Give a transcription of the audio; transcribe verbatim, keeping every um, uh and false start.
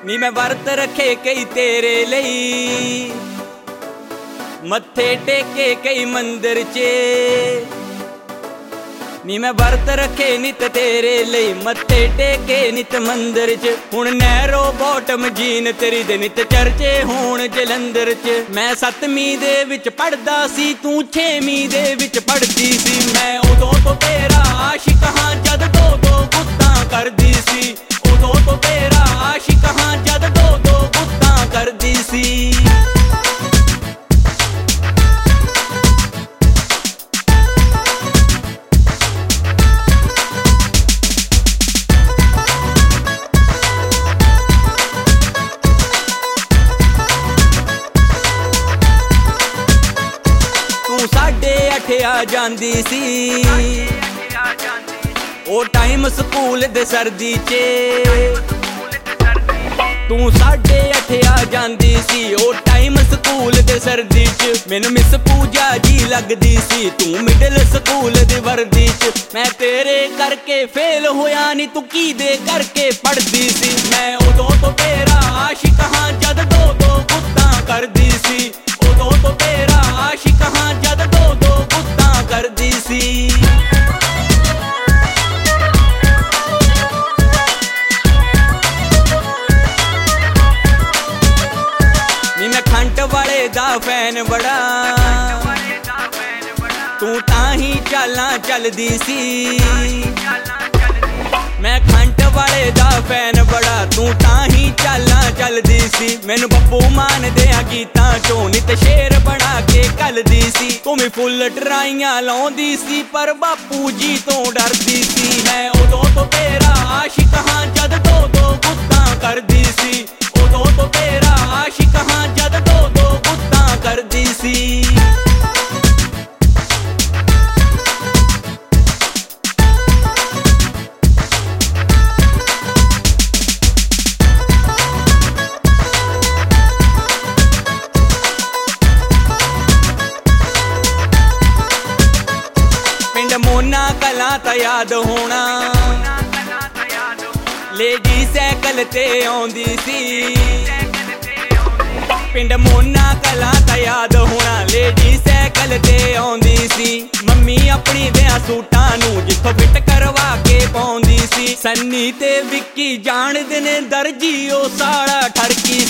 ਨੀ मैं वर्त रखे कई तेरे लई, मत्थे टेके कई मंदिर च। नी मैं वर्त रखे नित तेरे लई, मत्थे टेके नित मंदिर च। हुण नैरो बॉटम जीन तेरी दे नित चर्चे होण जलंधर च। मैं सतवीं दे विच पढ़दा सी, तू छेवीं दे विच पढ़दी सी। मैं उदों तो तेरा आशिक हां जद दो दो गुत्तां करदी सी। उदों तो तेरा आशिक हां जद दो दो गुत्तां करदी सी। साढ़े अठ आ जांदी सी, ओ टाइम स्कूल दे सर्दी च। तू साढ़े अठ आ जांदी सी, ओ टाइम स्कूल दे सर्दी च। मैनू मिस पूजा जी लगदी सी, तू मिडल स्कूल दी वर्दी च। मैं तेरे करके फेल होया नी, तू की दे करके पढ़दी सी। मैं उदों तो तेरा आशिक हां जद दो दो गुत्तां करदी सी। उदों तो तेरा आशिक हां जद दो दो गुत्तां करदी सी। नी मैं खंट वाले दा फैन बड़ा, तू ताही चालां चलदी सी। मैं खंट वाले दा फैन बड़ा, तू ताही चालां चलदी सी। मैनू बब्बू मान देआ गीतां चों नित शेर बना के कलदी सी। तुमी फुल ट्राइयां लाउंदी सी, पर बापू जी तो डरदी सी। मैं उदों तो तेरा आशिक हां जद दो दो गुत्तां करदी सी। उदों तो तेरा आशिक हां जद दो दो गुत्तां करदी सी। मोना कला ता याद होना, लेडी सैकल ते आउंदी सी। पिंड मोना कला ता याद होना, लेडी सैकल ते आउंदी सी। मम्मी अपनी देआ सूटां नू जिथों फिट करवा के पाउंदी सी। सन्नी ते विक्की जाणदे ने दर्जी ओ साड़ा ठरकी